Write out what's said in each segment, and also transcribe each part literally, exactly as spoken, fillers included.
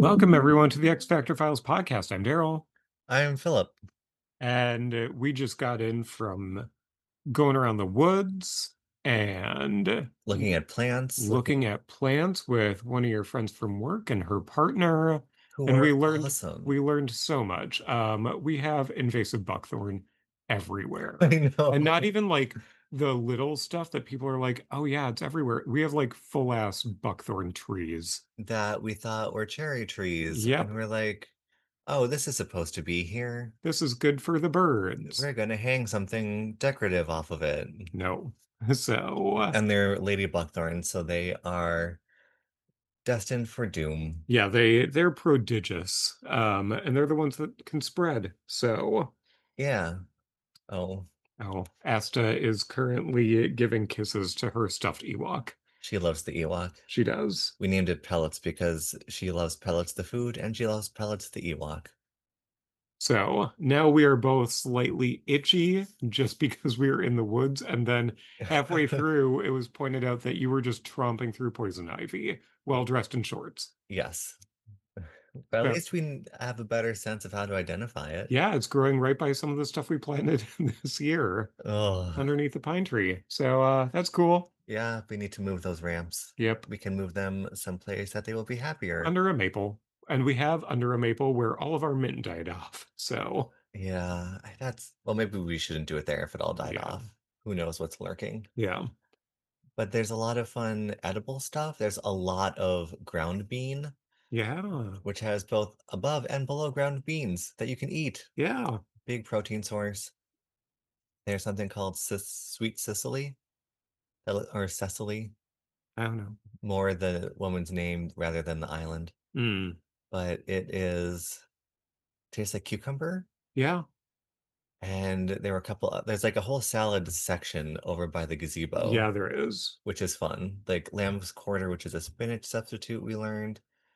Welcome, everyone, to the X Factor Files podcast. I'm Daryl, I'm Philip. and uh, we just got in from going around the woods and Looking at plants, looking looking at plants with one of your friends from work and her partner, who and we are learned awesome. we learned so much. Um, we have invasive buckthorn everywhere, I and know not even like the little stuff that people are like, "Oh yeah, it's everywhere." We have like full ass buckthorn trees. that we thought were cherry trees, and Yep, we're like, oh, this is supposed to be here. this is good for the birds. We're gonna hang something decorative off of it. No. So, And they're lady blackthorns, so they are destined for doom. yeah, they they're prodigious. Um, and they're the ones that can spread. So, Yeah. Oh, oh, Asta is currently giving kisses to her stuffed Ewok. she loves the Ewok. She does. We named it Pellets because she loves Pellets the food and she loves Pellets the Ewok. So now we are both slightly itchy just because we were in the woods. And then halfway through, it was pointed out that you were just tromping through poison ivy while dressed in shorts. Yes. But at So, least we have a better sense of how to identify it. yeah, it's growing right by some of the stuff we planted this year Oh, underneath the pine tree. So uh, that's cool. yeah, we need to move those ramps. Yep, We can move them someplace that they will be happier. under a maple. And we have under a maple where all of our mint died off. So, Yeah, I- that's well, maybe we shouldn't do it there if it all died yeah, off. Who knows what's lurking? yeah, But there's a lot of fun edible stuff. There's a lot of ground bean, yeah, which has both above and below ground beans that you can eat. yeah. Big protein source. There's something called Sis- sweet Sicily that- or Cecily, I don't know. more the woman's name rather than the island. Mm, But it is tastes like cucumber. yeah, And there were a couple o there's, like, a whole salad section over by the gazebo, yeah, there is. which is fun. Like, lamb's quarter, which is a spinach substitute we learned,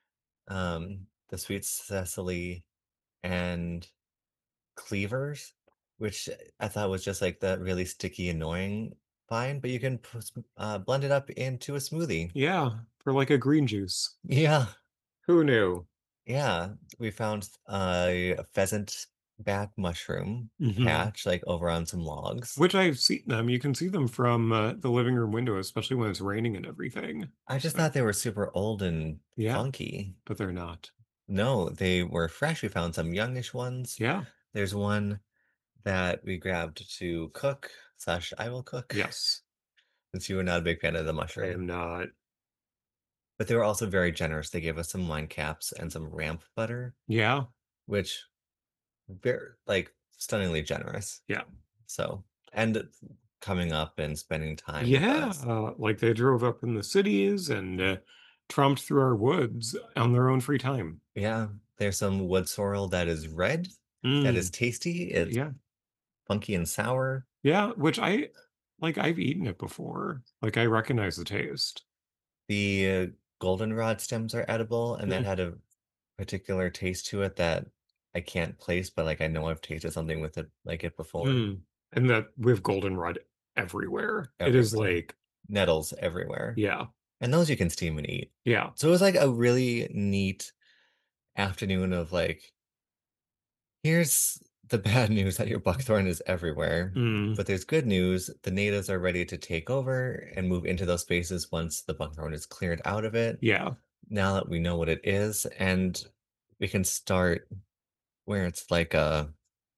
um, the sweet Cecily, and cleavers, which I thought was just, like, the really sticky, annoying vine, but you can p s uh, blend it up into a smoothie. Yeah, for like a green juice. Yeah, Who knew? yeah. We found a pheasant back mushroom Hmm. patch, like, over on some logs. Which I've seen them. You can see them from uh, the living room window, especially when it's raining and everything. I just So, thought they were super old and yeah, funky. but they're not. No, they were fresh. We found some youngish ones. Yeah, There's one that we grabbed to cook slash I will cook yes, since you were not a big fan of the I mushroom. am not. But they were also very generous. They gave us some wine caps and some ramp butter, Yeah, which very like stunningly generous. yeah. So and coming up and spending time with Yeah, us. uh, like they drove up in the cities and uh, tromped through our woods on their own free time. Yeah, there's some wood sorrel that is red, that is Mm, tasty. It's yeah, funky and sour. yeah, which I like. I've eaten it before. Like I recognize the taste. The uh, goldenrod stems are edible, and that Mm, had a particular taste to it that I can't place, but, like, I know I've tasted something with it like it before, mm. And that we have goldenrod everywhere. It is everywhere. like, Nettles everywhere, yeah, and those you can steam and eat. yeah. So it was, like, a really neat afternoon of, like, here's the bad news that your buckthorn is everywhere, Mm, but there's good news, the natives are ready to take over and move into those spaces once the buckthorn is cleared out of it, yeah, now that we know what it is, and we can start where it's like a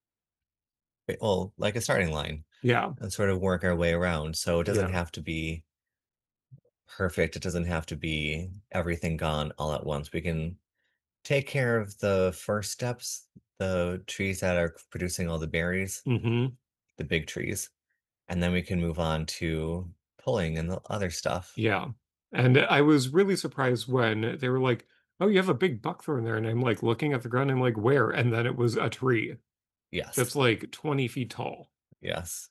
well, like a starting line yeah. and sort of work our way around. So it doesn't Yeah. have to be perfect. It doesn't have to be everything gone all at once. We can take care of the first steps, the trees that are producing all the berries, Hmm. the big trees, and then we can move on to pulling and the other stuff. Yeah. And I was really surprised when they were like, "Oh, you have a big buckthorn there." And I'm like looking at the ground, I'm like, "Where?" And then it was a tree Yes. that's like twenty feet tall. Yes.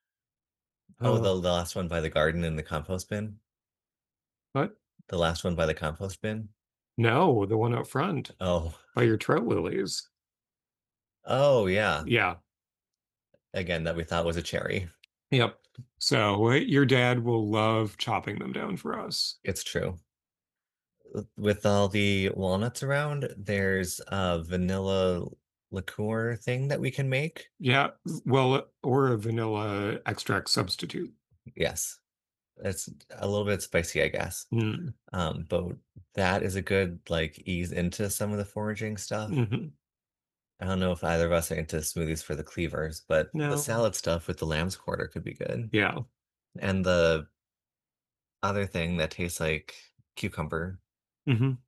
Oh, Uh, the, the last one by the garden in the compost bin. what? The last one by the compost bin. No, the one out front Oh, by your trout lilies. oh yeah. Yeah. Again, that we thought was a cherry. Yep. So uh, your dad will love chopping them down for us. It's true. uh, with all the walnuts around, there's a vanilla liqueur thing that we can make. Yeah, well, or a vanilla extract substitute. Yes, it's a little bit spicy, I guess. Mm, Um, but that is a good, like, ease into some of the foraging stuff. mhm. I don't know if either of us are into smoothies for the cleavers, but the No. salad stuff with the lamb's quarter could be good. Yeah. And the other thing that tastes like cucumber. Mhm.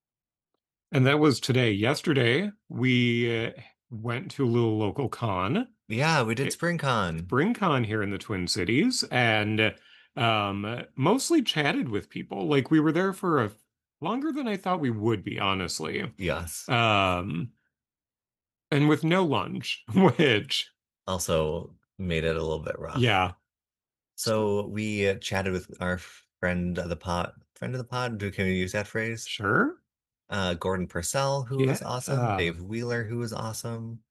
And that was today. Yesterday, we, uh, went to a little local con, Yeah, we did eh, SpringCon. SpringCon here in the Twin Cities, and, um, mostly chatted with people. Like, we were there for a longer than I thought we would be, honestly. Yes. Um, and with no lunch, which Also made it a little bit rough. yeah. So we uh, chatted with our friend of the pod, friend of the pod. Do can we use that phrase? Sure. Uh, Gordon Purcell, who was awesome. Yeah. Dave Wheeler, who was awesome.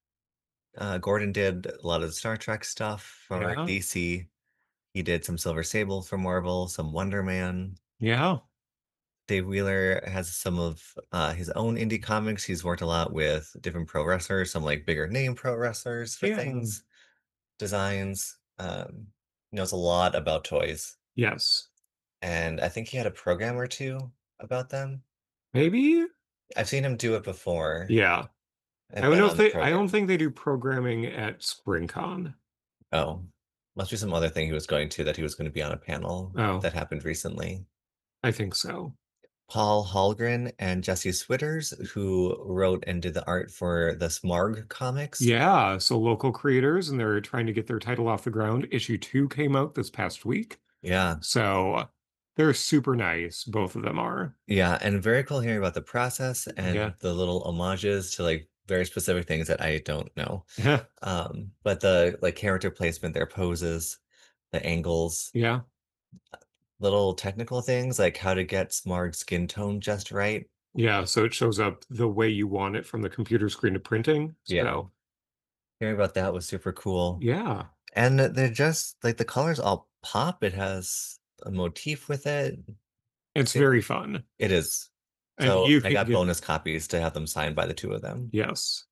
Uh, Gordon did a lot of the Star Trek stuff for Yeah. D C. He did some Silver Sable for Marvel, some Wonder Man. Yeah. Dave Wheeler has some of uh, his own indie comics. He's worked a lot with different pro wrestlers, some like bigger name pro wrestlers for Yeah. things, designs. Um, knows a lot about toys. Yes. And I think he had a program or two about them. Maybe? I've seen him do it before. Yeah. I I've don't been know if on the they I don't program. think they do programming at SpringCon. Oh, must be some other thing he was going to that he was going to be on a panel Oh, that happened recently. I think so. Paul Hallgren and Jesse Switters, who wrote and did the art for the Smarg comics. Yeah, so local creators and they're trying to get their title off the ground. Issue two came out this past week. Yeah. So they're super nice. Both of them are. Yeah, and very cool hearing about the process Yeah. and the little homages to like very specific things that I don't know. Yeah. Um, but the like character placement, their poses, the angles, Yeah. little technical things like how to get Smarg's skin tone just right. Yeah. So it shows up the way you want it from the computer screen to printing. Yeah, So hearing about that was super cool. yeah, And they're just like the colors all pop. It has a motif with it. it's It very fun. it is. And So you I can got get, bonus copies to have them signed by the two of them. yes.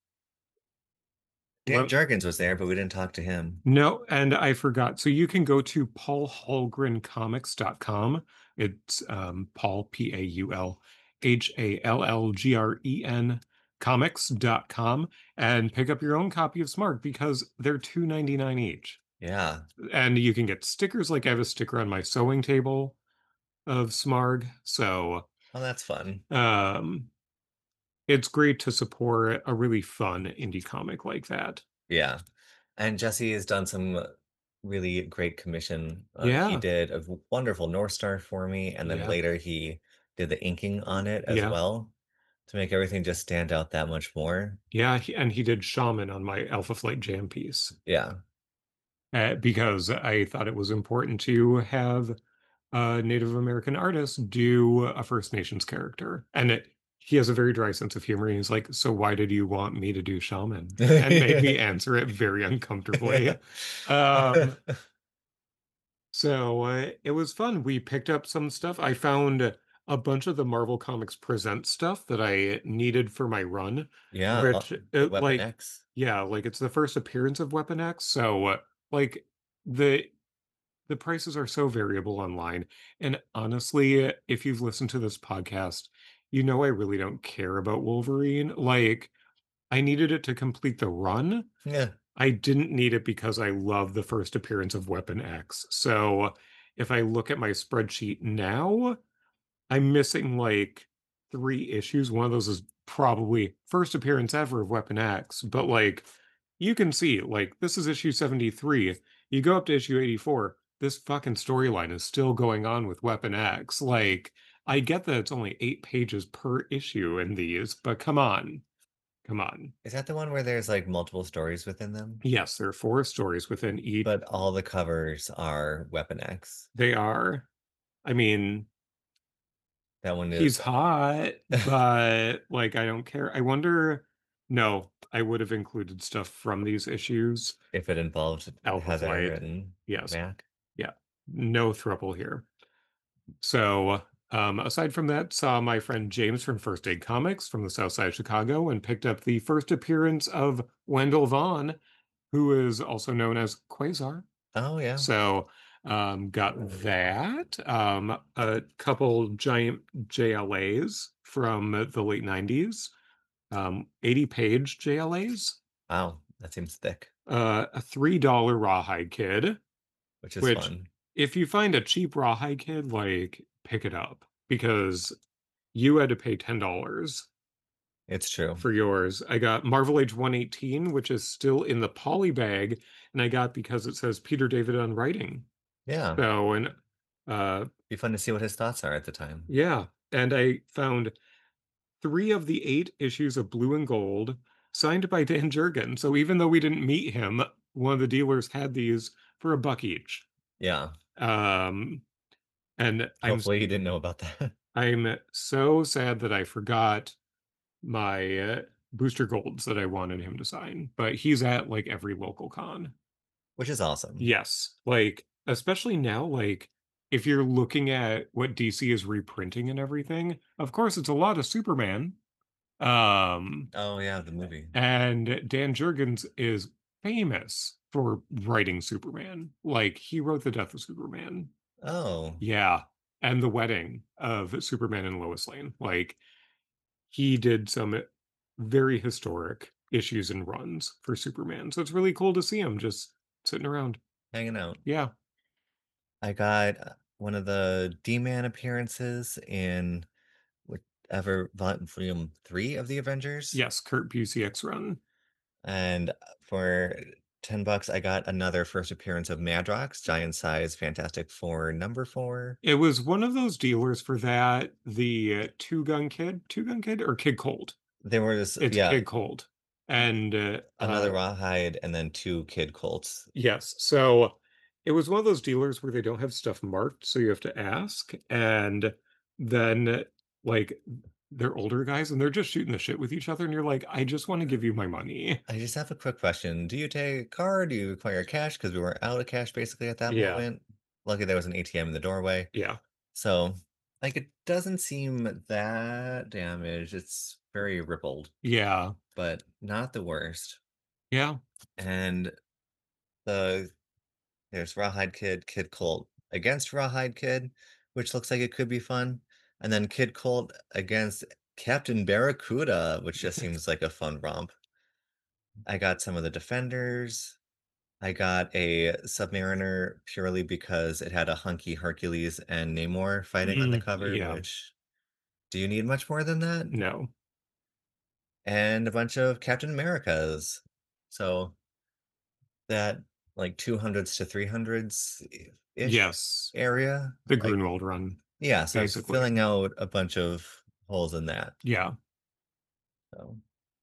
Dan Let, Jurgens was there, but we didn't talk to him. no, and I forgot. So you can go to paul hallgren comics dot com. It's um, Paul, P A U L H A L L G R E N comics dot com and pick up your own copy of Smart because they're two ninety-nine each. Yeah. And you can get stickers like I have a sticker on my sewing table of Smarg. So Oh, that's fun. um, it's great to support a really fun indie comic like that. Yeah. And Jesse has done some really great commission. Uh, he Yeah. did a w- wonderful North Star for me, and then Yeah. later he did the inking on it as Yeah. well to make everything just stand out that much more. Yeah, he, and he did Shaman on my Alpha Flight Jam piece Yeah. uh, because I thought it was important to have a Native American artist do a First Nations character. And it, he has a very dry sense of humor. And he's like, "So why did you want me to do Shaman?" And made me answer it very uncomfortably. Um, so uh, it was fun. We picked up some stuff. I found a bunch of the Marvel Comics Present stuff that I needed for my run, Yeah, uh, which it, Weapon like, X. yeah, like it's the first appearance of Weapon X. So uh, like the the prices are so variable online. And honestly, if you've listened to this podcast, you know I really don't care about Wolverine. Like I needed it to complete the run. Yeah. I didn't need it because I love the first appearance of Weapon X. So if I look at my spreadsheet now, I'm missing like three issues. One of those is probably first appearance ever of Weapon X, but like you can see, like, this is issue seventy-three. You go up to issue eighty-four, this fucking storyline is still going on with Weapon X. Like, I get that it's only eight pages per issue in these, but come on. Come on. Is that the one where there's like multiple stories within them? Yes, there are four stories within each. But all the covers are Weapon X. They are. I mean, That one he's is hot, but like I don't care. I wonder. No, I would have included stuff from these issues. if it involved Alpha Heather Flight. and Yes. Mac. Yeah. No throuple here. So Um, aside from that, saw my friend James from First Aid Comics from the South Side of Chicago and picked up the first appearance of Wendell Vaughn, who is also known as Quasar. Oh, yeah. So, um, got that. Um, a couple giant J L As from the late nineties, um, eighty page J L As, Wow, that seems thick, uh, a three dollar Rawhide Kid, which is which fun. if you find a cheap Rawhide Kid, like, pick it up because you had to pay ten dollars It's true. for yours. I got Marvel Age one eighteen, which is still in the poly bag, and I got because it says Peter David on writing. Yeah, So, and uh, be fun to see what his thoughts are at the time. yeah, and I found three of the eight issues of Blue and Gold signed by Dan Jurgen. So even though we didn't meet him, one of the dealers had these for a buck each. Yeah, Um, and I'm s- hopefully you didn't know about that, I'm so sad that I forgot my uh, booster golds that I wanted him to sign, but he's at like every local con. which is awesome. Yes, like especially now, like if you're looking at what D C is reprinting and everything, of course it's a lot of Superman. Um, Oh, yeah, the movie. and Dan Jurgens is famous for writing Superman. Like he wrote The Death of Superman. Oh, Yeah, and The Wedding of Superman and Lois Lane. Like he did some very historic issues and runs for Superman. So it's really cool to see him just sitting around. hanging out. Yeah. I got, uh, one of the D-Man appearances in whatever volume three of the Avengers, Yes, Kurt Busiek's run. and, uh, for ten bucks, I got another first appearance of Madrox, Giant Size Fantastic Four number four. It was one of those dealers for that, the uh, Two Gun Kid, Two Gun Kid or Kid Cold? There was It's yeah, Kid Cold. And uh, another uh Rawhide and then two Kid Colts. yes, so it was one of those dealers where they don't have stuff marked, so you have to ask. And then like they're older guys and they're just shooting the shit with each other, and you're like, I just want to give you my money. I just have a quick question. Do you take card? Do you require cash? Because we were out of cash basically at that Yeah, moment. Lucky there was an A T M in the doorway. yeah, So, like, it doesn't seem that damaged. It's very rippled, yeah, but not the worst. yeah, And the there's Rawhide Kid, Kid Colt against Rawhide Kid, which looks like it could be fun. And then Kid Colt against Captain Barracuda, which just seems like a fun romp. I got some of the Defenders. I got a Submariner purely because it had a hunky Hercules and Namor fighting on the mm, cover, yeah, which do you need much more than that? no, And a bunch of Captain Americas. So that like two hundreds to three hundreds ish yes, area. the Like, Grunwald run, yeah, so it's basically. filling out a bunch of holes in that. Yeah. So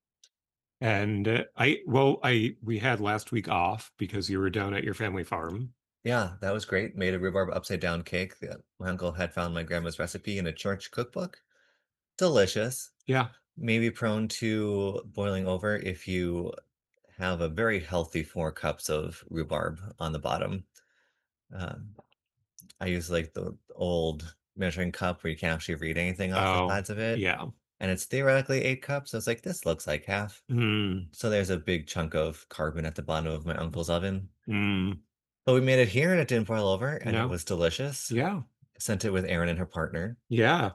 And uh, I, well, I, we had last week off because you were down at your family farm. yeah, that was great. Made a rhubarb upside down cake that my uncle had found my grandma's recipe in a church cookbook. Delicious. Yeah. Maybe prone to boiling over if you have a very healthy four cups of rhubarb on the bottom. Um, I use like the old measuring cup where you can't actually read anything off the Oh, sides of it. yeah. And it's theoretically eight cups. So it's like, this looks like half. Mm, So there's a big chunk of carbon at the bottom of my uncle's oven. mm, But we made it here and it didn't boil over and it no. was delicious. Yeah. Sent it with Erin and her partner Yeah.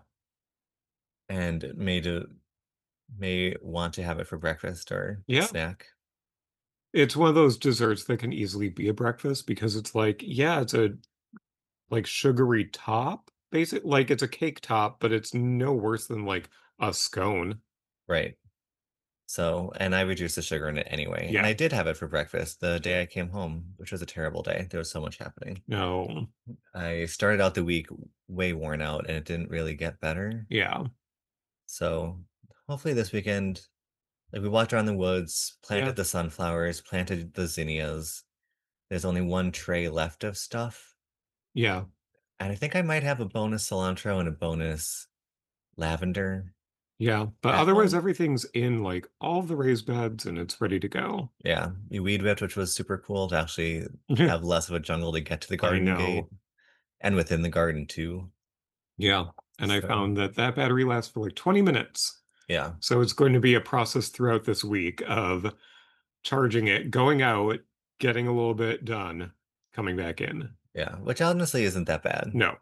and made a may want to have it for breakfast or Yeah. snack. It's one of those desserts that can easily be a breakfast because it's like, yeah, it's a like sugary top, basic, like it's a cake top, but it's no worse than like a scone. Right. So, and I reduced the sugar in it anyway. And Yeah. I did have it for breakfast the day I came home, which was a terrible day. There was so much happening. No. I started out the week way worn out and it didn't really get better. Yeah. So, hopefully this weekend, like we walked around the woods, Yeah. planted the sunflowers, planted the zinnias. There's only one tray left of stuff. Yeah. And I think I might have a bonus cilantro and a bonus lavender Yeah. But at otherwise, home. everything's in like all the raised beds and it's ready to go. Yeah, we weed whipped, which was super cool to actually have less of a jungle to get to the I garden gate know. and within the garden too. Yeah. and I So, found that that battery lasts for like twenty minutes. yeah, So it's going to be a process throughout this week of charging it, going out, getting a little bit done, coming back in. yeah, which honestly isn't that bad. No.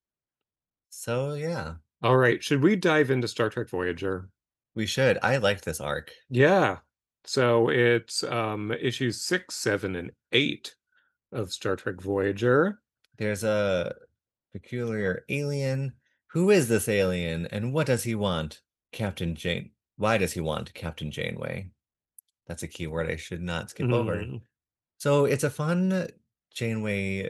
So, yeah, All right, should we dive into Star Trek Voyager? we should. I liked this arc. Yeah. So it's um issues six, seven, and eight of Star Trek Voyager. There's a peculiar alien. Who is this alien and what does he want? Captain Jane. Why does he want Captain Janeway? That's a keyword I should not skip over. Mhm. So it's a fun Janeway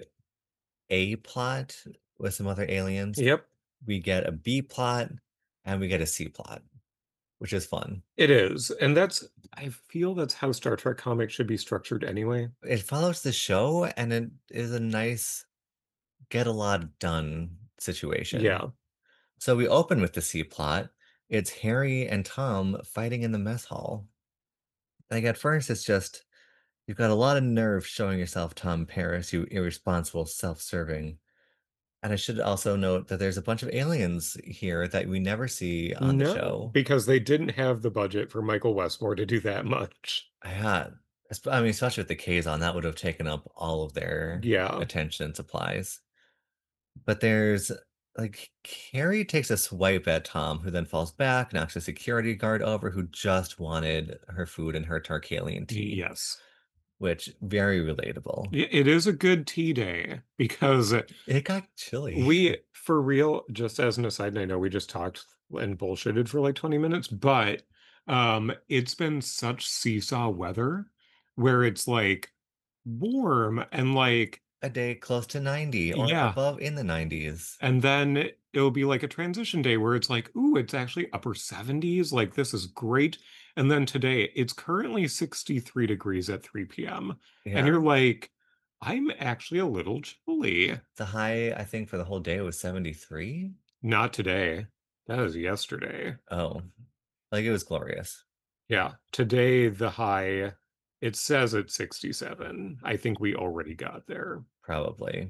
A plot with some other aliens. Yep, We get a B plot and we get a C plot, which is fun. it is. And that's I feel that's how Star Trek comics should be structured anyway. It follows the show and it is a nice get a lot done situation. Yeah. So we open with the C plot. It's Harry and Tom fighting in the mess hall. Like at first, it's just you've got a lot of nerve showing yourself, Tom Paris, you irresponsible, self-serving. And I should also note that there's a bunch of aliens here that we never see on the No, show. because they didn't have the budget for Michael Westmore to do that much. I had, esp- I mean, especially with the Kazon, that would have taken up all of their Yeah. attention and supplies. But there's like Carrie takes a swipe at Tom, who then falls back, knocks a security guard over who just wanted her food and her Tarkalian tea, Yes. which very relatable. I- It is a good tea day because It got chilly. we, for real, just as an aside, and I know we just talked and bullshitted for like twenty minutes, but um, it's been such seesaw weather where it's like warm and like, A day close to ninety or yeah. above in the nineties. And then it'll be like a transition day where it's like, ooh, it's actually upper seventies. Like, this is great. And then today, it's currently sixty-three degrees at three p m. And Yeah. you're like, I'm actually a little chilly. The high, I think, for the whole day was seventy-three. Not today. That was yesterday. Oh, like it was glorious, Yeah. Today, the high, it says it's sixty-seven. I think we already got there. probably.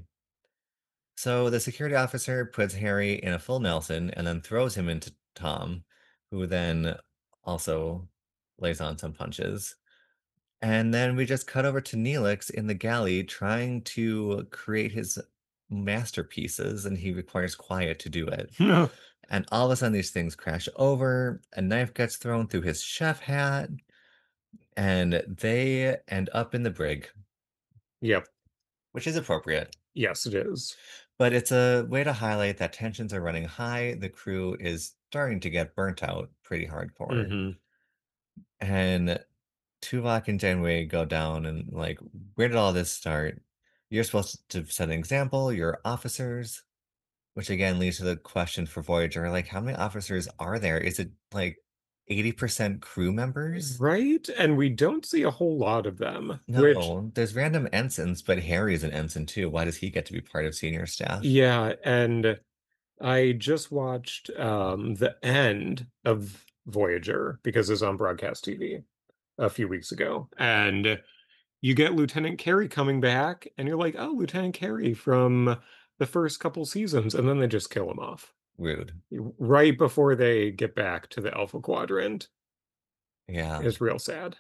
So the security officer puts Harry in a full Nelson and then throws him into Tom, who then also lays on some punches. And then we just cut over to Neelix in the galley trying to create his masterpieces, and he requires quiet to do it. And all of a sudden, these things crash over. A knife gets thrown through his chef hat, and they end up in the brig, Yep. which is appropriate. Yes, it is. But it's a way to highlight that tensions are running high. The crew is starting to get burnt out pretty hardcore. Hmm. And Tuvok and Janeway go down and like, where did all this start? You're supposed to set an example, you're officers, which again leads to the question for Voyager, like how many officers are there? Is it like eighty percent crew members? Right? And we don't see a whole lot of them, which, No, there's random ensigns, but Harry's an ensign too. Why does he get to be part of senior staff? yeah, and I just watched um the end of Voyager because it's on broadcast T V a few weeks ago. And you get Lieutenant Carey coming back, and you're like, oh, Lieutenant Carey from the first couple seasons, and then they just kill him off Rude. right before they get back to the Alpha Quadrant. Yeah. It's real sad.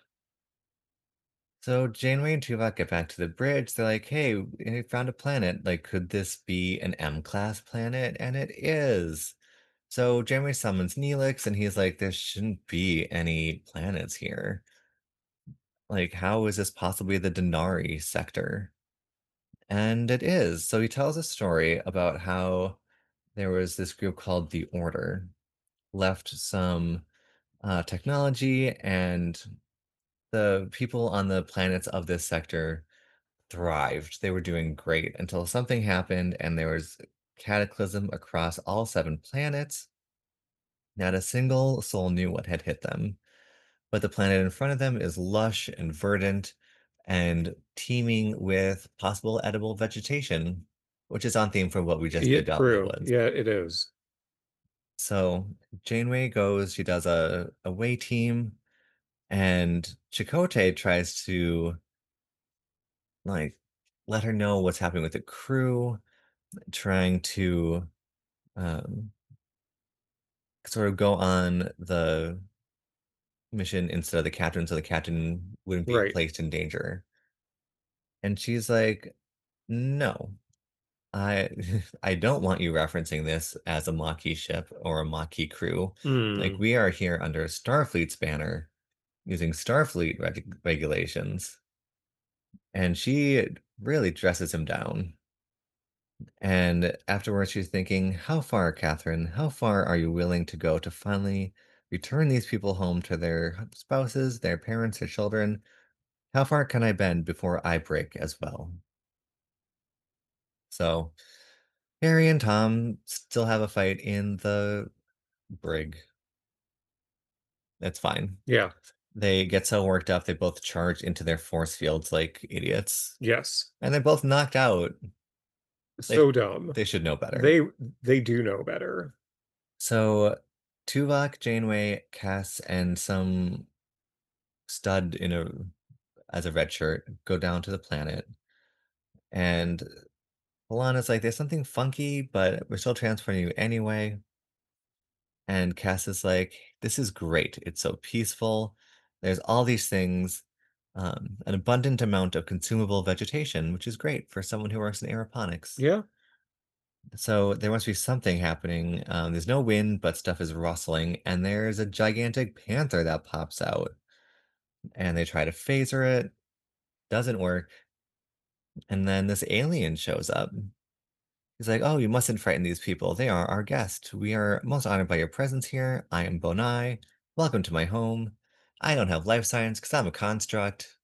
So Janeway and Tuvok get back to the bridge. They're like, hey, we found a planet. Like, could this be an M-class planet? And it is. So Janeway summons Neelix, and he's like, there shouldn't be any planets here. Like, how is this possibly the Denari sector? And it is. So he tells a story about how there was this group called the Order, left some uh, technology, and the people on the planets of this sector thrived. They were doing great until something happened and there was cataclysm across all seven planets. Not a single soul knew what had hit them, but the planet in front of them is lush and verdant and teeming with possible edible vegetation, which is on theme for what we just Yeah, did out in the true. woods. Yeah, it is. So Janeway goes, she does a away team, and Chakotay tries to like let her know what's happening with the crew, trying to um sort of go on the mission instead of the captain so the captain wouldn't be Right. placed in danger. And she's like, "No, I I don't want you referencing this as a Maquis ship or a Maquis crew. Like, Mm, we are here under Starfleet's banner using Starfleet reg regulations." And she really dresses him down. And afterwards, she's thinking, "How far, Catherine? How far are you willing to go to finally return these people home to their spouses, their parents, their children? How far can I bend before I break as well?" So Harry and Tom still have a fight in the brig. It's fine. yeah. They get so worked up, they both charge into their force fields like idiots, Yes. and they're both knocked out. They So dumb. they should know better. They they do know better. So Tuvok, Janeway, Cass, and some stud in a as a red shirt go down to the planet, and Alana's like, "There's something funky, but we're still transferring you anyway." And Cass is like, "This is great. It's so peaceful. There's all these things, um, an abundant amount of consumable vegetation, which is great for someone who works in aeroponics. Yeah. So there must be something happening. Um, there's no wind, but stuff is rustling, and there's a gigantic panther that pops out. And they try to phaser it, doesn't work. And then this alien shows up. He's like, "Oh, you mustn't frighten these people. They are our guests. We are most honored by your presence here. I am Bonai. Welcome to my home. I don't have life science because I'm a construct."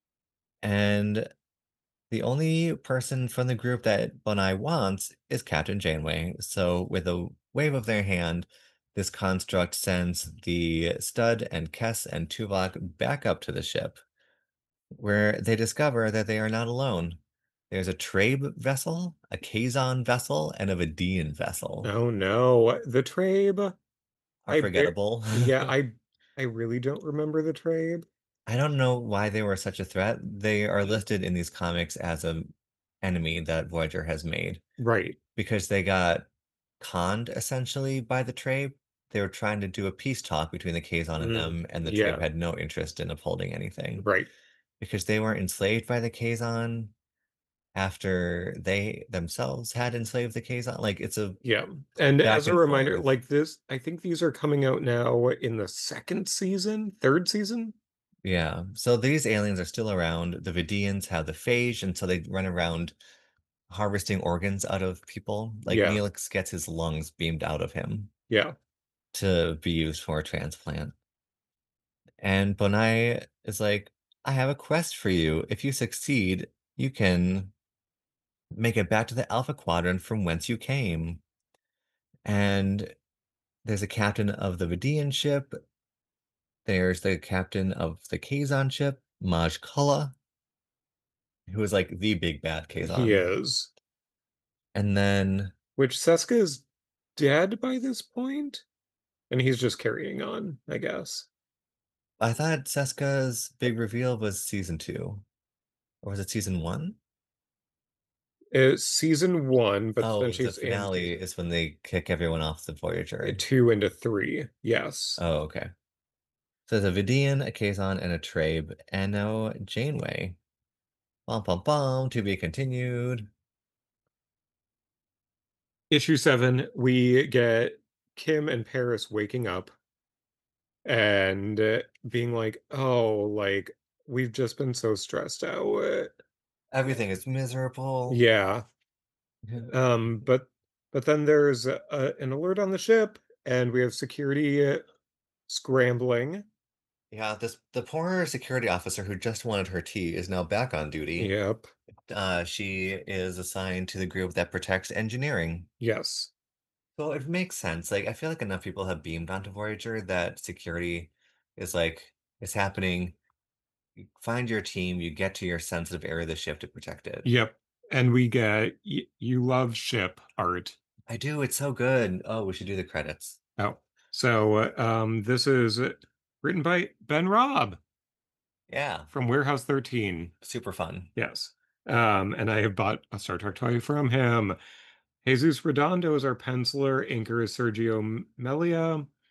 And the only person from the group that Bonai wants is Captain Janeway. So, with a wave of their hand, this construct sends the stud and Kess and Tuvok back up to the ship, where they discover that they are not alone. There's a Trabe vessel, a Kazon vessel, and a Vidian vessel. Oh no. The Trabe. Are I bar- forgettable. yeah, I I really don't remember the Trabe. I don't know why they were such a threat. They are listed in these comics as an enemy that Voyager has made Right. because they got conned essentially by the Trabe. They were trying to do a peace talk between the Kazon and Mm, them, and the Trabe yeah. had no interest in upholding anything Right. because they weren't enslaved by the Kazon after they themselves had enslaved the Kazon. Like, it's a Yeah. And back as a and reminder, forth. like this, I think these are coming out now in the second season, third season. Yeah. So these aliens are still around. The Vidians have the phage, and so they run around harvesting organs out of people. Like, Yeah. Neelix gets his lungs beamed out of him Yeah. to be used for a transplant. And Bonai is like, "I have a quest for you. If you succeed, you can make it back to the Alpha Quadrant from whence you came." And there's a captain of the Vidian ship. There's the captain of the Kazon ship, Maj Kula, who is like the big bad He Kazon. is. And then Which Seska is dead by this point, and he's just carrying on, I guess. I thought Seska's big reveal was season two, or was it season one? It's season one, but then Oh, the she's in finale season is when they kick everyone off the uh, Voyager. two into three. Yes. Oh, okay. So there's a Vidian, a Kazon, and a Trabe, and now Janeway. Bum bum bum, to be continued. Issue seven, we get Kim and Paris waking up and uh, being like, oh, like, we've just been so stressed out. Everything is miserable. Yeah. Um, but but then there's a, an alert on the ship, and we have security uh, scrambling. Yeah, this the poor security officer who just wanted her tea is now back on duty. Yep. Uh, she is assigned to the group that protects engineering. Yes. So it makes sense. Like, I feel like enough people have beamed onto Voyager that security is like, it's happening. You find your team, you get to your sensitive area of the ship to protect it. Yep. And we get y- you love ship art. I do. It's so good. Oh, we should do the credits. Oh, so uh, um, this is uh, written by Ben Robb Yeah, from Warehouse thirteen. super fun. Yes. Um, and I have bought a Star Trek toy from him. Jesus Redondo is our penciler. Inker is Sergio M- Melia.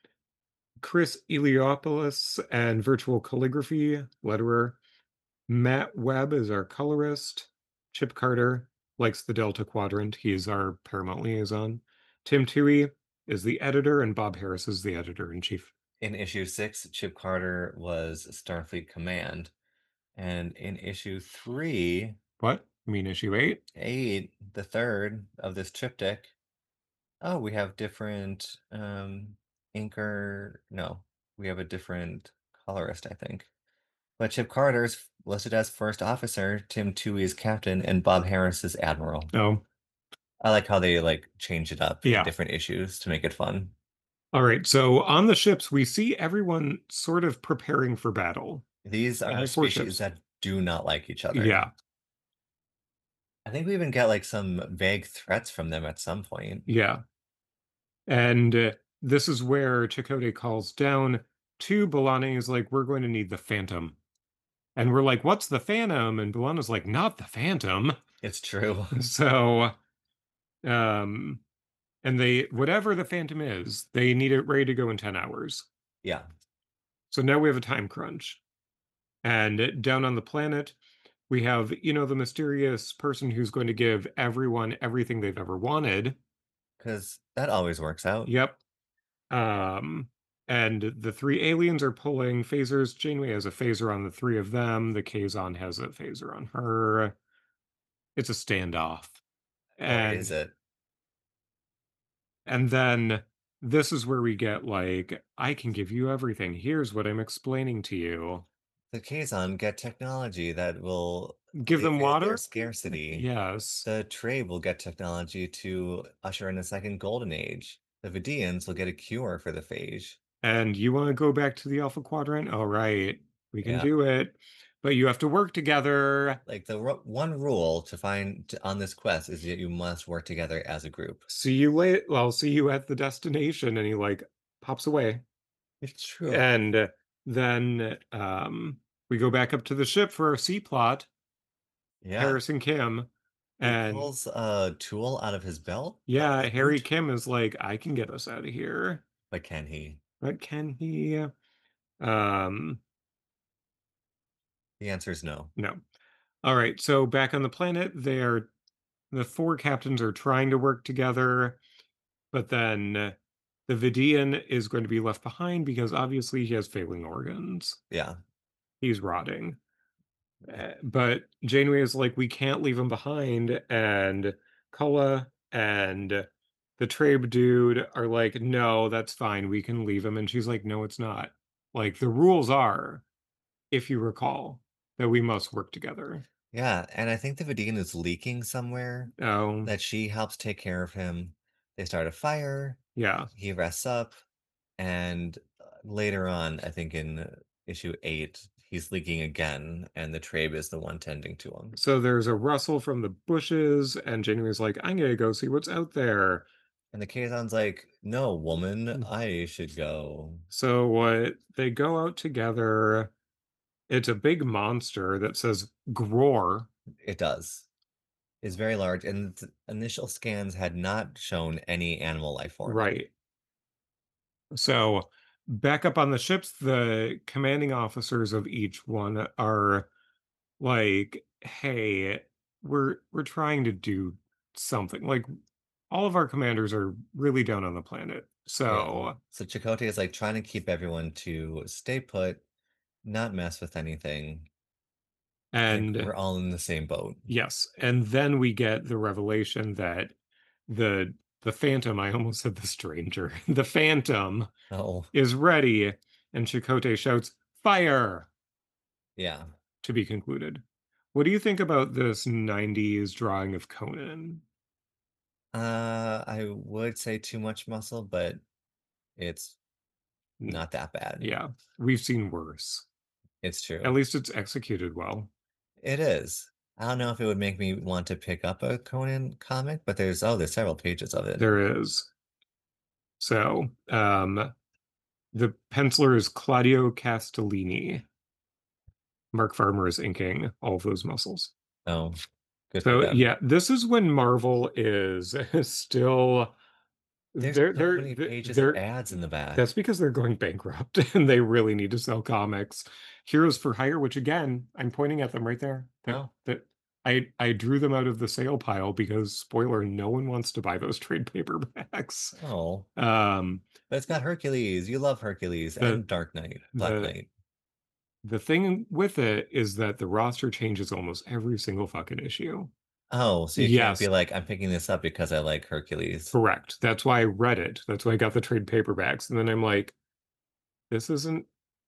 Chris Eliopoulos and virtual calligraphy, letterer. Matt Webb is our colorist. Chip Carter likes the Delta Quadrant. He is our Paramount liaison. Tim Toohey is the editor, and Bob Harris is the editor in chief. In issue six, Chip Carter was Starfleet Command. And in issue three, What? You mean issue eight? eight, the third of this triptych. Oh, we have different um inker. No, we have a different colorist, I think. But Chip Carter's listed as first officer, Tim Toohey is captain, and Bob Harris is admiral. Oh, I like how they like change it up in yeah. different issues to make it fun. All right. So on the ships, we see everyone sort of preparing for battle. These are All four species ships. that do not like each other. Yeah. I think we even get like some vague threats from them at some point. Yeah. And uh, this is where Chakotay calls down to B'Elanna. Is like, we're going to need the Phantom. And we're like, what's the Phantom? And B'Elanna's like, not the Phantom. It's true. So, um, and they, whatever the Phantom is, they need it ready to go in ten hours. Yeah. So now we have a time crunch. And down on the planet, we have, you know, the mysterious person who's going to give everyone everything they've ever wanted. Because that always works out. Yep. Um, and the three aliens are pulling phasers. Janeway has a phaser on the three of them. The Kazon has a phaser on her. It's a standoff. Or is And it? and then this is where we get like, I can give you everything. Here's what I'm explaining to you. The Kazon get technology that will Give them alleviate their water? scarcity. Yes. The Trabe will get technology to usher in a second golden age. The Vidians will get a cure for the phage. And you want to go back to the Alpha Quadrant? All right, we can Yeah. do it. But you have to work together. Like the ru- one rule to find t- on this quest is that you must work together as a group. See you late. Well, I'll see you at the destination. And he like pops away. It's true. And then um, we go back up to the ship for our C plot. Yeah. Harris and Kim. He And pulls a tool out of his belt. yeah, his Harry boot. Kim is like, I can get us out of here. But can he? But can he? Um, The answer is no. no. All right. So back on the planet, they are the four captains are trying to work together, but then uh, the Vidian is going to be left behind because obviously he has failing organs. Yeah. He's rotting. Uh, but Janeway is like, we can't leave him behind. And Kulla and the Trabe dude are like, no, that's fine. We can leave him. And she's like, no, it's not. Like, the rules are, if you recall, that we must work together. Yeah, and I think the Vidian is leaking somewhere Oh, that she helps take care of him. They start a fire, yeah. he rests up, and uh, later on, I think in uh, issue eight, he's leaking again, and the Trabe is the one tending to him. So there's a rustle from the bushes, and Janeway's like, I'm gonna go see what's out there. And the Kazon's like, no, woman, Hmm. I should go. So what they go out together. It's a big monster that says Gror. It does. It's very large, and th- initial scans had not shown any animal life form in it. Right. So back up on the ships, the commanding officers of each one are like, hey, we're we're trying to do something. Like all of our commanders are really down on the planet. Yeah. So So Chakotay is like trying to keep everyone to stay put, not mess with anything. Like and we're all in the same boat. yes, and then we get the revelation that the the Phantom, I almost said the stranger, the Phantom Oh, is ready, and Chakotay shouts, "Fire!" yeah. to be concluded. What do you think about this nineties drawing of Conan? Uh, I would say too much muscle, but it's N- not that bad. Yeah, we've seen worse. It's At true. least it's executed well. It is. I don't know if it would make me want to pick up a Conan comic, but there's oh, there's several pages of it. There is. So, um, the penciler is Claudio Castellini. Mark Farmer is inking all of those muscles. Oh, good for So them. yeah, this is when Marvel is still There's They're so they're many th pages of they're ads in the that's back. because they're going bankrupt and they really need to sell comics. Heroes for Hire, which again, I'm pointing at them right there. That Oh, that I I drew them out of the sale pile because spoiler, no one wants to buy those trade paperbacks. oh. Um, But it's got Hercules. You love Hercules the and Dark Knight, Black the Knight. the thing with it is that the roster changes almost every single fucking issue. Oh, so you can't Yes, be like, I'm picking this up because I like Hercules. correct. That's why I read it. That's why I got the trade paperbacks. And then I'm like, this isn't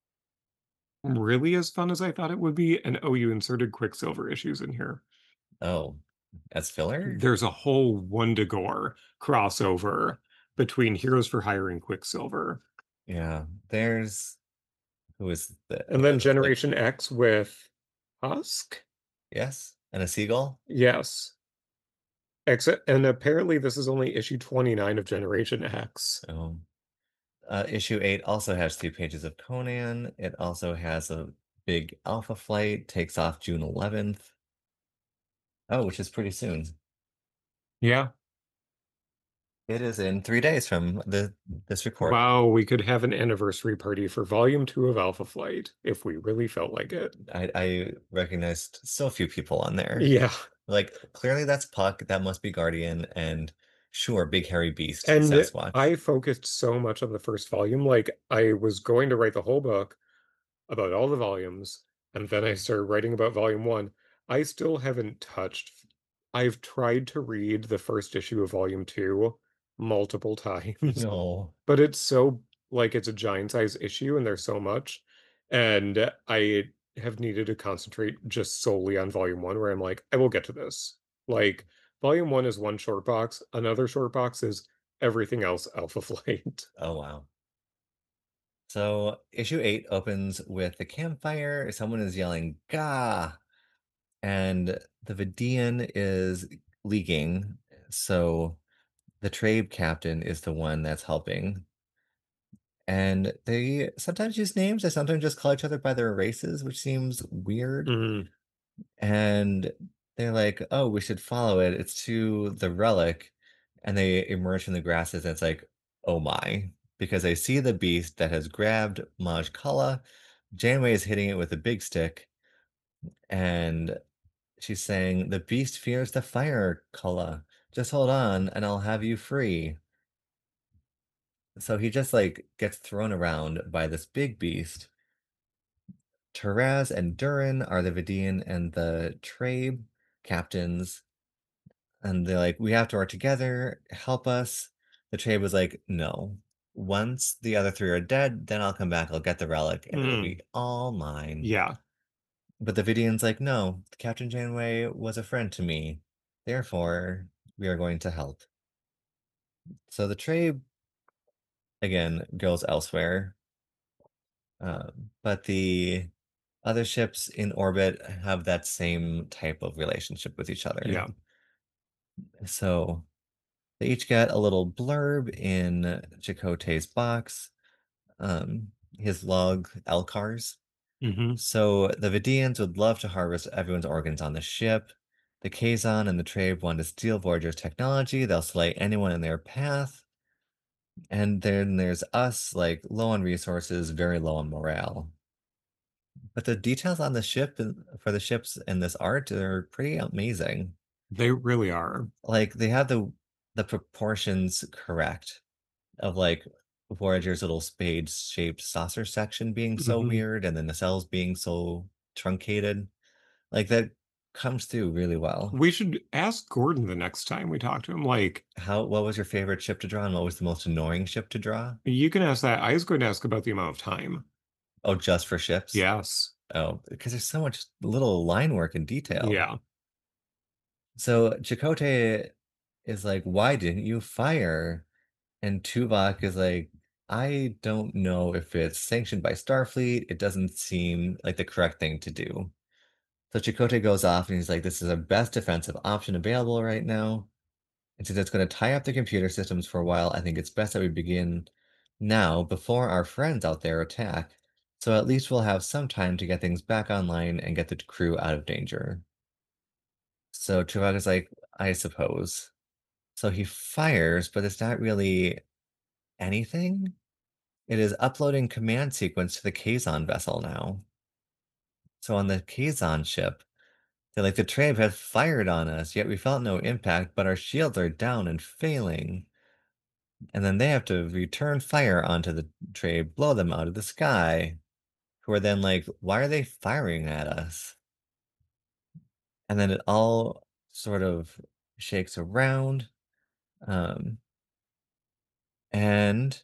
really as fun as I thought it would be. And oh, you inserted Quicksilver issues in here. Oh, as filler? There's a whole Wundagore crossover between Heroes for Hire and Quicksilver. Yeah. There's who is And then the like Generation X with Husk? yes? And a seagull? Yes. Except, and apparently this is only issue twenty-nine of Generation X. Oh. Uh, issue eight also has two pages of Conan. It also has a big Alpha Flight, takes off June eleventh. Oh, which is pretty soon. Yeah. It is in three days from the this record. Wow, we could have an anniversary party for volume two of Alpha Flight if we really felt like it. I, I recognized so few people on there. Yeah. Like, clearly that's Puck, that must be Guardian, and sure, Big Hairy Beast, And Sasquatch. I focused so much on the first volume. Like, I was going to write the whole book about all the volumes, and then I started writing about volume one. I still haven't touched. I've tried to read the first issue of volume two multiple times, No. but it's so like it's a giant size issue and there's so much. And I have needed to concentrate just solely on volume one, where I'm like, I will get to this. Like, volume one is one short box, another short box is everything else Alpha Flight. Oh, wow. So, issue eight opens with the campfire. Someone is yelling, Gah! And the Vidian is leaking. So, the trade captain is the one that's helping. And they sometimes use names, they sometimes just call each other by their races, which seems weird. Mhm. And they're like, "Oh, we should follow it. It's to the relic." And they emerge from the grasses, and it's like, "Oh my." Because they see the beast that has grabbed Maj Kala. Janeway is hitting it with a big stick, and she's saying, "The beast fears the fire, Kala. Just hold on, and I'll have you free." So he just like gets thrown around by this big beast. Taraz and Durin are the Vidian and the Trabe captains. And they're like, "We have to work together, help us." The Trade was like, "No. Once the other three are dead, then I'll come back, I'll get the relic, and it'll Mm. be all mine." Yeah. But the Vidian's like, "No, Captain Janeway was a friend to me. Therefore, we are going to help." So the Trade, again, goes elsewhere. Um, but the other ships in orbit have that same type of relationship with each other. Yeah. So they each get a little blurb in Chakotay's box, um, his log, Elcar's. Mhm. So the Vidians would love to harvest everyone's organs on the ship. The Kazon and the Trabe want to steal Voyager's technology. They'll slay anyone in their path. And then there's us, like low on resources, very low on morale. But the details on the ship and for the ships in this art are pretty amazing. They really are. Like they have the the proportions correct. Of, like, Voyager's little spade-shaped saucer section being so Mhm. weird and then the cells being so truncated. Like, that comes through really well. We should ask Gordon the next time we talk to him, like, How what was your favorite ship to draw, and what was the most annoying ship to draw? you can ask that. I was going to ask about the amount of time. Oh, just for ships? Yes. Oh, because there's so much little line work and detail. Yeah. So, Chakotay is like, "Why didn't you fire?" And Tuvok is like, "I don't know if it's sanctioned by Starfleet. It doesn't seem like the correct thing to do." So Chakotay goes off and he's like, "This is our best defensive option available right now. And since it's going to tie up the computer systems for a while, I think it's best that we begin now before our friends out there attack. So at least we'll have some time to get things back online and get the crew out of danger." So Tuvok is like, "I suppose." So he fires, but it's not really anything. It is uploading command sequence to the Kazon vessel now. So on the Kazon ship, they're like, the Trave had fired on us, yet we felt no impact, but our shields are down and failing. And then they have to return fire onto the Trave, blow them out of the sky. Who are then like, why are they firing at us? And then it all sort of shakes around. Um, and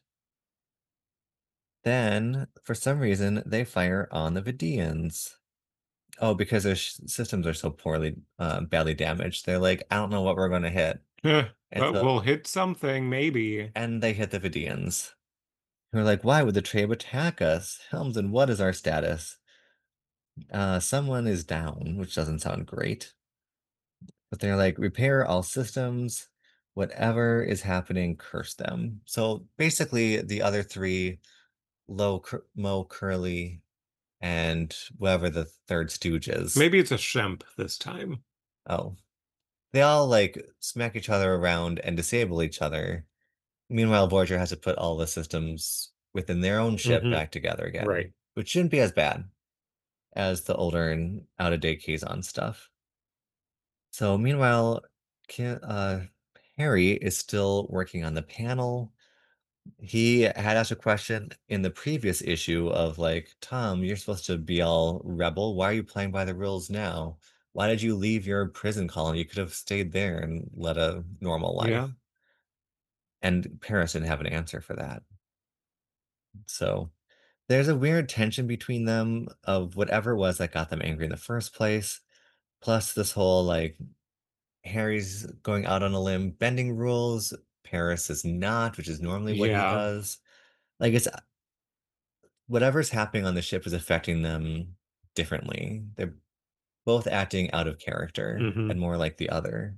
then for some reason they fire on the Vidians. Oh, because their sh- systems are so poorly, uh, badly damaged. They're like, I don't know what we're going to hit. Eh, And but so, we'll hit something, maybe. and they hit the Vidians. Who are like, why would the Trave attack us? Helmsman, what is our status? Uh, someone is down, which doesn't sound great. But they're like, repair all systems. Whatever is happening, curse them. So basically, the other three, Low, Cur- Mo, Curly, and whoever the third stooge is. Maybe it's a Shemp this time. Oh, they all like smack each other around and disable each other. Meanwhile, Voyager has to put all the systems within their own ship Hmm. back together again, Right. which shouldn't be as bad as the older and out of date Kazon stuff. So meanwhile, Ki- uh, Harry is still working on the panel. He had asked a question in the previous issue of like, Tom, you're supposed to be all rebel. Why are you playing by the rules now? Why did you leave your prison colony? You could have stayed there and led a normal Yeah. life. And Paris didn't have an answer for that. So there's a weird tension between them of whatever it was that got them angry in the first place. Plus, this whole like Harry's going out on a limb, bending rules. Paris is not, which is normally what he Yeah. does. Like it's whatever's happening on the ship is affecting them differently. They're both acting out of character Hmm. and more like the other.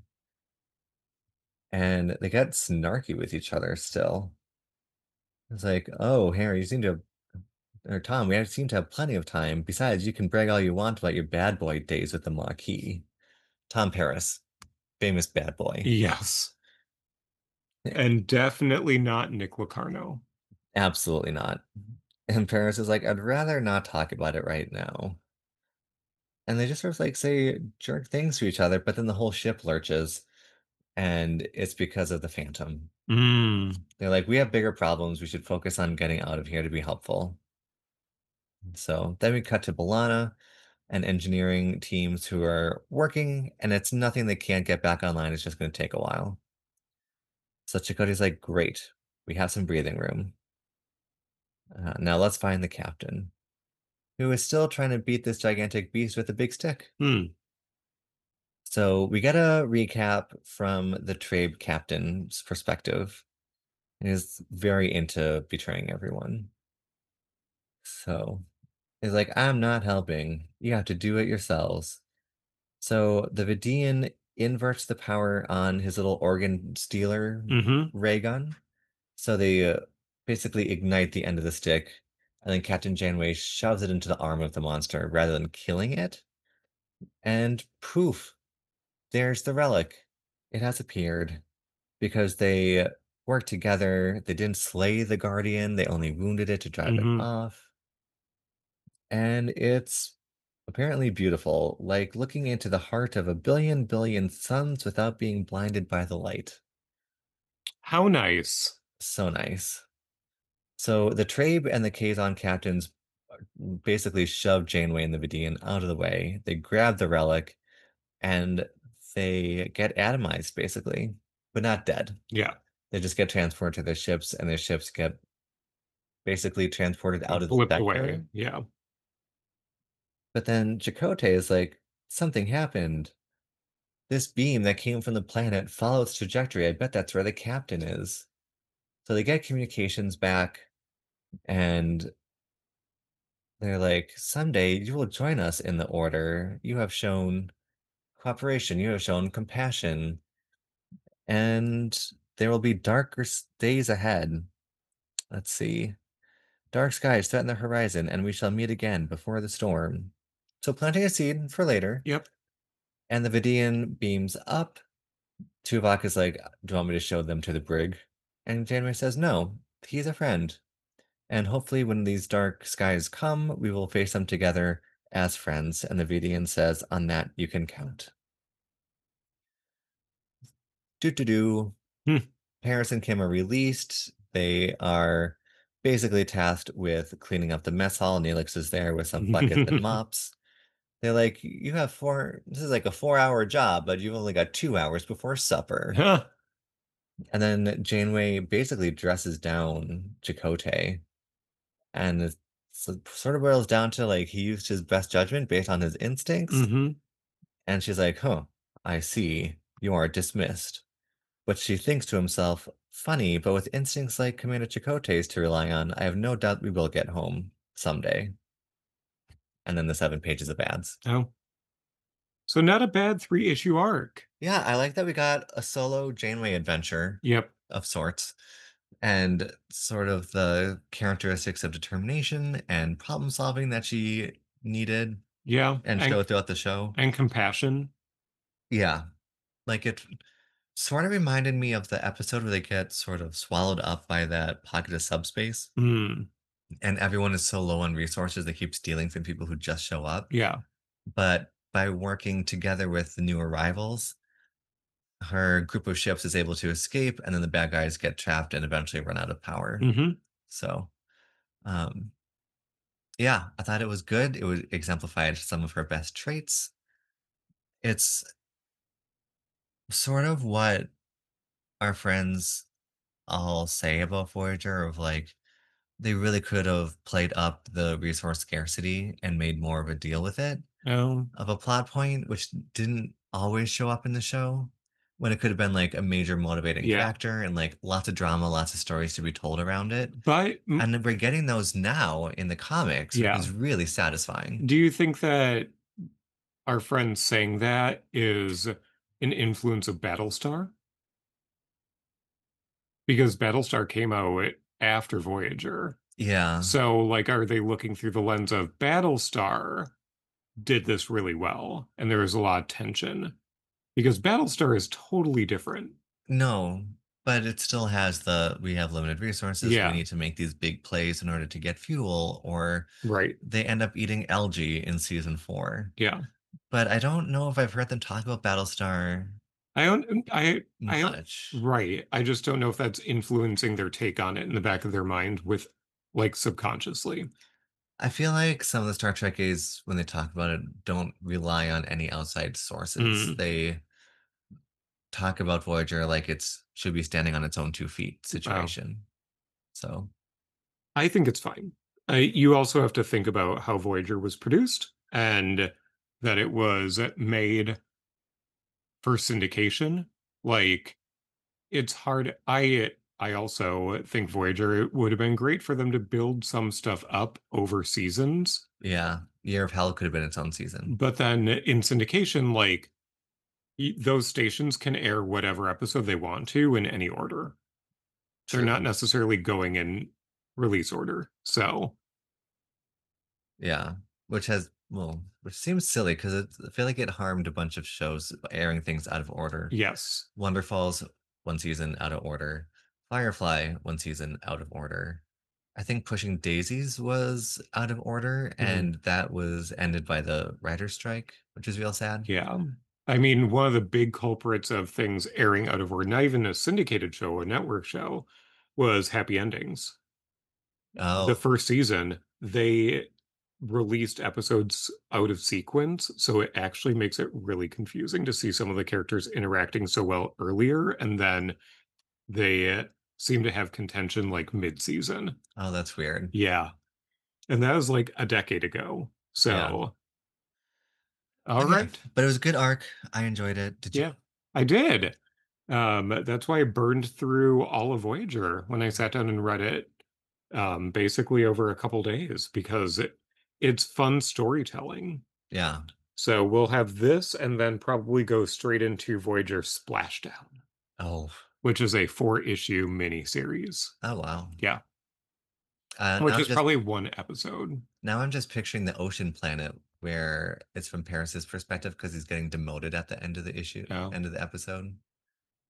And they get snarky with each other still. It's like, oh, Harry, you seem to, or Tom, we seem to have plenty of time. Besides, you can brag all you want about your bad boy days with the Marquis. Tom Paris, famous bad boy. Yes. And definitely not Nick Locarno. Absolutely not. And Paris is like, I'd rather not talk about it right now. And they just sort of like say jerk things to each other, but then the whole ship lurches, and it's because of the Phantom. Mm. They're like, we have bigger problems. We should focus on getting out of here to be helpful. So then we cut to Balana and engineering teams who are working, and it's nothing they can't get back online. It's just going to take a while. So Chakotay's like, great, we have some breathing room. Uh, now let's find the captain, who is still trying to beat this gigantic beast with a big stick. Hmm. So we get a recap from the Trabe captain's perspective. He is very into betraying everyone. So he's like, I'm not helping. You have to do it yourselves. So the Vidian inverts the power on his little organ stealer Hmm. ray gun. So they uh, basically ignite the end of the stick, and then Captain Janeway shoves it into the arm of the monster rather than killing it. And poof, there's the relic. It has appeared because they worked together. They didn't slay the Guardian, they only wounded it to drive it Hmm. off. And it's apparently beautiful, like looking into the heart of a billion billion suns without being blinded by the light. How nice. So nice. So the Trabe and the Kazon captains basically shove Janeway and the Vidian out of the way. They grab the relic and they get atomized, basically, but not dead. Yeah. They just get transported to their ships, and their ships get basically transported out of the Blipped away. sector. Yeah. But then Chakotay is like, something happened. This beam that came from the planet followed its trajectory. I bet that's where the captain is. So they get communications back, and they're like, someday you will join us in the order. You have shown cooperation, you have shown compassion, and there will be darker s- days ahead. Let's see. Dark skies threaten the horizon, and we shall meet again before the storm. So planting a seed for later, Yep. and the Vidian beams up, Tuvok is like, "Do you want me to show them to the brig?" And Janeway says, "No, he's a friend. And hopefully when these dark skies come, we will face them together as friends." And the Vidian says, "On that you can count." Doo doo doo. Hmm. Paris and Kim are released. They are basically tasked with cleaning up the mess hall. Neelix is there with some buckets and mops. They're like, "You have four, this is like a four hour job, but you've only got two hours before supper." Huh. And then Janeway basically dresses down Chakotay, and it so- sort of boils down to like he used his best judgment based on his instincts. Hmm. And she's like, "Huh, I see. You are dismissed." But she thinks to himself, "Funny, but with instincts like Commander Chakotay's to rely on, I have no doubt we will get home someday." And then the seven pages of ads. Oh, so not a bad three issue arc. Yeah, I like that we got a solo Janeway adventure Yep. of sorts, and sort of the characteristics of determination and problem solving that she needed Yeah. and And showed throughout the show. and compassion. Yeah, like it sort of reminded me of the episode where they get sort of swallowed up by that pocket of subspace, Hmm. and everyone is so low on resources they keep stealing from people who just show up. Yeah. But by working together with the new arrivals, her group of ships is able to escape, and then the bad guys get trapped and eventually run out of power. Hmm. So, um, yeah, I thought it was good. It would exemplified some of her best traits. It's sort of what our friends all say about Voyager of like they really could have played up the resource scarcity and made more of a deal with it Oh, of a plot point, which didn't always show up in the show when it could have been like a major motivating yeah. factor and like lots of drama, lots of stories to be told around it. But mm, And we're getting those now in the comics, which yeah. is really satisfying. Do you think that our friend saying that is an influence of Battlestar? Because Battlestar came out after Voyager. Yeah. So, like, are they looking through the lens of Battlestar did this really well, and there was a lot of tension? Because Battlestar is totally different. No, but it still has the we have limited resources. We Yeah, need to make these big plays in order to get fuel, or right. they end up eating algae in season four. Yeah. But I don't know if I've heard them talk about Battlestar I don't, I, I don't, much. right. I just don't know if that's influencing their take on it in the back of their mind with, like, subconsciously. I feel like some of the Star Trekkies, when they talk about it, don't rely on any outside sources. Mm, They talk about Voyager like it's should be standing on its own two feet wow. situation. So, I think it's fine. Uh, you also have to think about how Voyager was produced and that it was made for syndication. Like, it's hard. I I also think Voyager it would have been great for them to build some stuff up over seasons, yeah, Year of Hell could have been its own season. but then in syndication, like y- those stations can air whatever episode they want to in any order. They're True. not necessarily going in release order. So, Yeah, which has well, which seems silly because I feel like it harmed a bunch of shows by airing things out of order. yes. Wonder Falls, one season out of order. Firefly, one season out of order. I think Pushing Daisies was out of order, Mhm. and that was ended by the writer's strike, which is real sad. Yeah. I mean, one of the big culprits of things airing out of order, not even a syndicated show, a network show, was Happy Endings. The Oh, first season, they released episodes out of sequence, so it actually makes it really confusing to see some of the characters interacting so well earlier, and then they seem to have contention like mid-season. oh, that's weird. Yeah. And that was like a decade ago. Yeah. So, all But yeah, right. but it was a good arc. I enjoyed it. Did you? Yeah, I did. Um, that's why I burned through all of Voyager when I sat down and read it, um, basically over a couple days because it, it's fun storytelling. Yeah. So we'll have this and then probably go straight into Voyager Splashdown, Oh, which is a four issue mini series. oh wow. Yeah, Uh, now which I'm is just probably one episode. now I'm just picturing the ocean planet where it's from Paris's perspective because he's getting demoted at the end of the issue, Oh, end of the episode.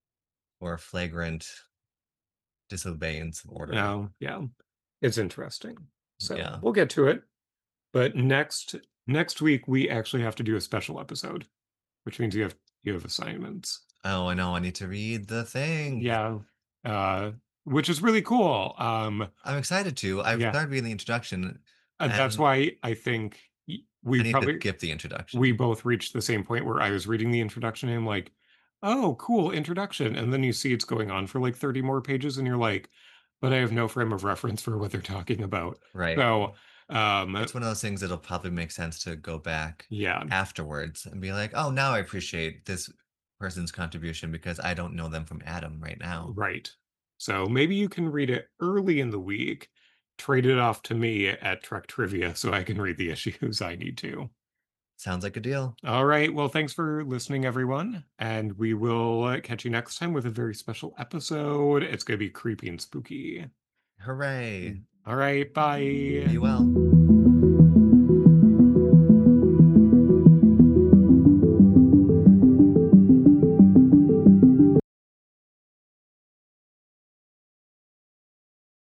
or flagrant disobeyance of order. Oh, yeah. It's interesting. So Yeah. we'll get to it. But next next week we actually have to do a special episode, which means you have you have assignments. Oh, I know. I need to read the thing. Yeah. Uh, which is really cool. Um, I'm excited to. I've yeah. started reading the introduction, And that's and why I think y- we I need to probably skip the we introduction. both reached the same point where I was reading the introduction and I'm like, oh, cool, introduction. And then you see it's going on for like thirty more pages and you're like, but I have no frame of reference for what they're talking about. Right. So, um, It's one of those things that'll probably make sense to go back yeah, afterwards and be like, "Oh, now I appreciate this person's contribution because I don't know them from Adam right now." right. So maybe you can read it early in the week, trade it off to me at Trek Trivia so I can read the issues I need to. Sounds like a deal. All right. Well, thanks for listening, everyone. And we will uh, catch you next time with a very special episode. It's going to be creepy and spooky. Hooray. Mm. All right. Bye. Be well.